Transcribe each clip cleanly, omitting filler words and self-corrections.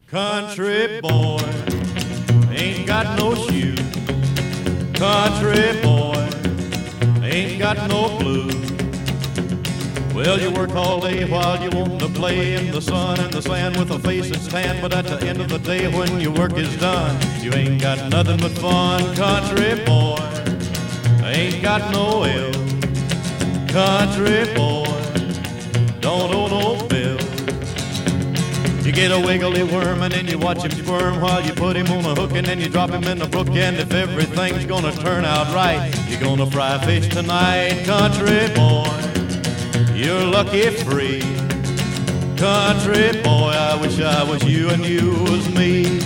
Country boy ain't got no shoes. Country boy ain't got no blues. Well, you work all day while you want to play in the sun and the sand with a face that's tan, but at the end of the day when your work is done, you ain't got nothing but fun. Country boy ain't got no L. Country boy don't owe no bill. You get a wiggly worm and then you watch him squirm while you put him on a hook and then you drop him in the brook. And if everything's gonna turn out right, you're gonna fry fish tonight. Country boy, you're lucky free. Country boy, I wish I was you and you was me.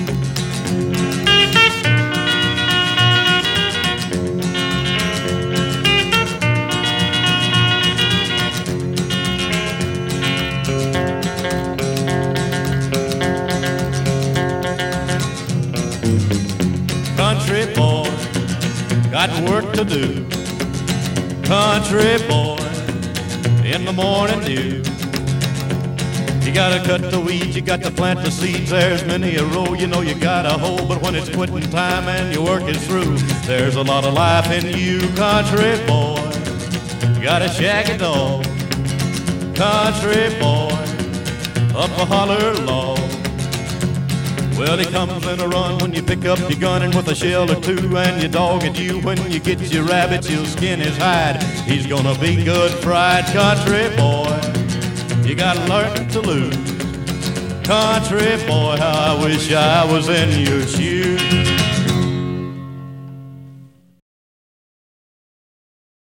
Country boy, got work to do. Country boy, in the morning dew. You gotta cut the weeds, you got to plant the seeds. There's many a row you know you gotta hoe, but when it's quitting time and your work is through, there's a lot of life in you. Country boy, you got a shaggy dog. Country boy, up a holler log. Well, he comes in a run when you pick up your gun and with a shell or two, and your dog at you when you get your rabbit, you'll skin his hide. He's gonna be good fried. Country boy, you gotta learn to lose. Country boy, how I wish I was in your shoes.